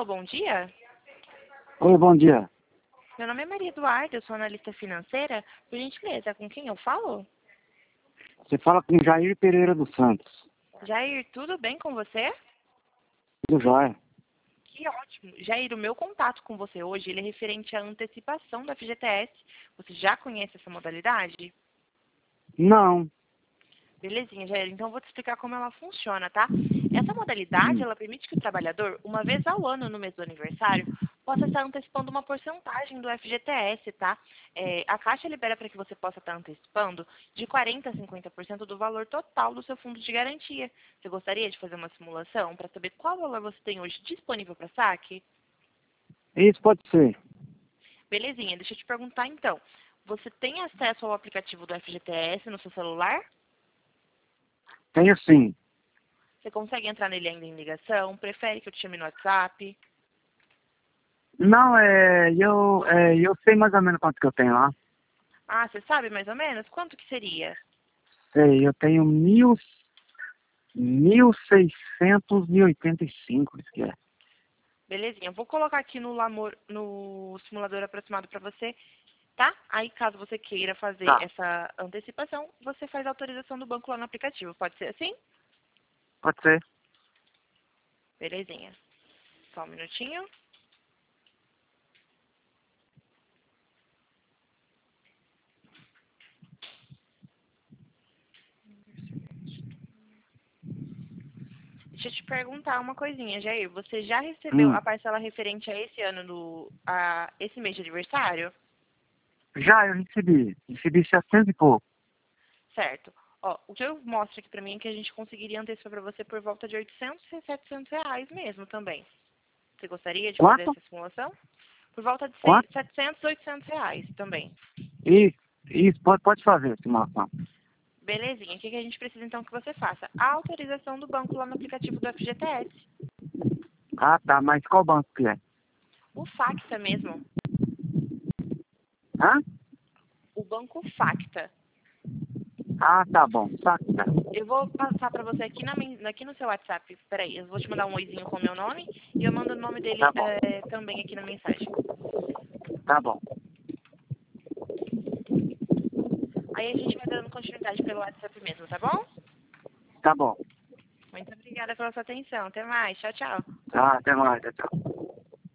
bom dia. Oi, bom dia. Meu nome é Maria Eduarda, eu sou analista financeira. Por gentileza, com quem eu falo? Você fala com Jair Pereira dos Santos. Jair, tudo bem com você? Tudo jóia? Que ótimo. Jair, o meu contato com você hoje ele é referente à antecipação do FGTS. Você já conhece essa modalidade? Não. Belezinha, Jair. Então, eu vou te explicar como ela funciona, tá? Essa modalidade, ela permite que o trabalhador, uma vez ao ano, no mês do aniversário, possa estar antecipando uma porcentagem do FGTS, tá? A Caixa libera para que você possa estar antecipando de 40% a 50% do valor total do seu fundo de garantia. Você gostaria de fazer uma simulação para saber qual valor você tem hoje disponível para saque? Isso pode ser. Belezinha, deixa eu te perguntar então. Você tem acesso ao aplicativo do FGTS no seu celular? Tenho sim. Você consegue entrar nele ainda em ligação? Prefere que eu te chame no WhatsApp? Não, eu sei mais ou menos quanto que eu tenho lá. Ah, você sabe mais ou menos? Quanto que seria? Sei, eu tenho 1.685, isso que é. Belezinha, eu vou colocar aqui no simulador aproximado para você, tá? Aí, caso você queira fazer Tá, essa antecipação, você faz a autorização do banco lá no aplicativo. Pode ser assim? pode ser. Belezinha. Só um minutinho. Deixa eu te perguntar uma coisinha, Jair. Você já recebeu a parcela referente a esse ano, a esse mês de aniversário? Já eu recebi. Recebi 700 e pouco. Certo. Ó, o que eu mostro aqui pra mim é que a gente conseguiria antecipar pra você por volta de 800 e 700 reais mesmo também. Você gostaria de fazer Quanto? essa simulação? Por volta de Quanto? 700, 800 reais também. Isso, pode fazer, simulação. Belezinha. O que a gente precisa então que você faça? A autorização do banco lá no aplicativo do FGTS. Ah, tá, mas qual banco que é? O Facta mesmo. Hã? O banco Facta. Ah, tá bom. Tá. Eu vou passar pra você aqui no seu WhatsApp. Peraí, eu vou te mandar um oizinho com o meu nome e eu mando o nome dele Tá bom. também aqui na mensagem. Tá bom. Aí a gente vai dando continuidade pelo WhatsApp mesmo, tá bom? Tá bom. Muito obrigada pela sua atenção. Até mais. Tchau, tchau. Tá, até mais. Tchau.